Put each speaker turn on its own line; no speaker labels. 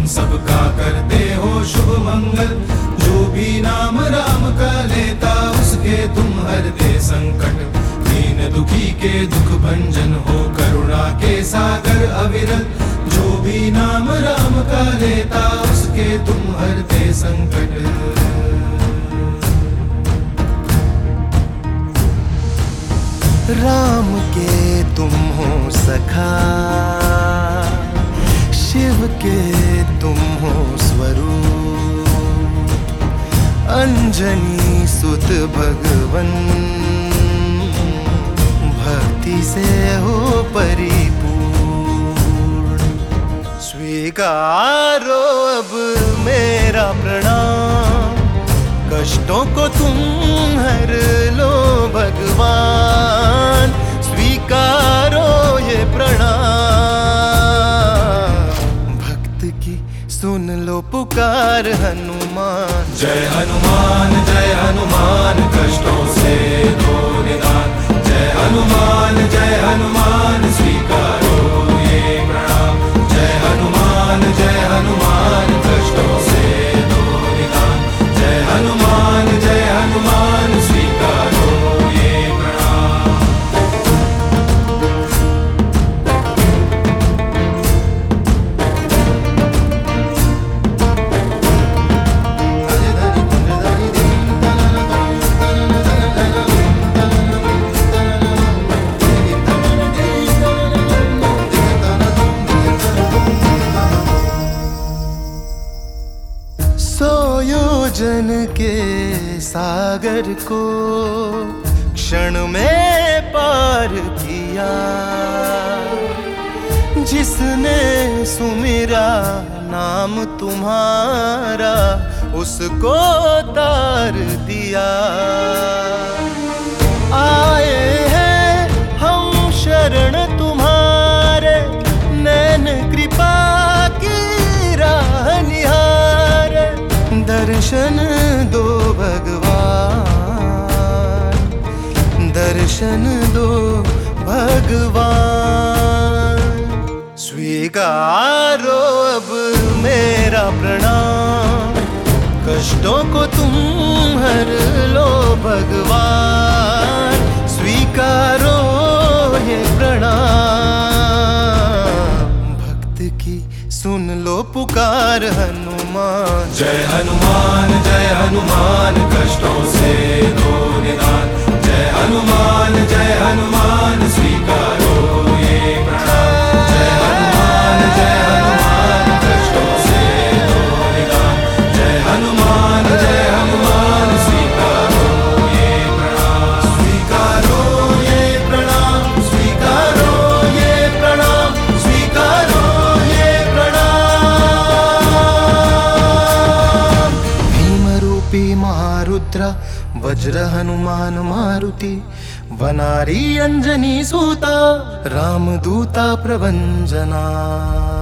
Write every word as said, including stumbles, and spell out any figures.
सबका करते हो शुभ मंगल। जो भी नाम राम का लेता उसके तुम हरते संकट। दीन दुखी के दुख भंजन हो करुणा के सागर अविरल। जो भी नाम राम का लेता उसके तुम हरते संकट।
राम के तुम हो सखा, शिव के तुम हो स्वरूप। अंजनी सुत भगवन भक्ति से हो परिपूर्ण। स्वीकारो अब मेरा प्रणाम, कष्टों को तुम हर लो भगवान। स्वीकारो ये प्रणाम, भक्त की सुन लो पुकार हनुमान।
जय हनुमान जय हनुमान कष्टों से दो निदान। जय हनुमान जय हनुमान स्वीकारो ये प्रणाम। जय हनुमान जय हनुमान कष्टों से दो निदान। जय हनुमान जय हनुमान स्वीकारो ये प्रणाम।
जन के सागर को क्षण में पार किया। जिसने सुमिरा नाम तुम्हारा उसको तार दिया। आए हैं हम शरण तुम्हारे, नैन कृपा की राह निहारे। दर्शन दो भगवान, दर्शन दो भगवान। स्वीकारो अब मेरा प्रणाम, कष्टों को तुम हर लो भगवान। स्वीकारो ये प्रणाम, भक्त की सुन लो पुकार हनुमान।
जय हनुमान जय हनुमान कष्टों से दो निदान। जय हनुमान जय हनुमान स्वीकारो ये प्रणाम। जय हनुमान जय हनुमान कष्टों से दो निदान। जय हनुमान जय हनुमान स्वीकारो ये प्रणाम। स्वीकारो ये प्रणाम स्वीकारो ये प्रणाम स्वीकारो ये
महारुद्र वज्र हनुमान मारुति। वनारी अंजनी सूता रामदूता प्रभंजना।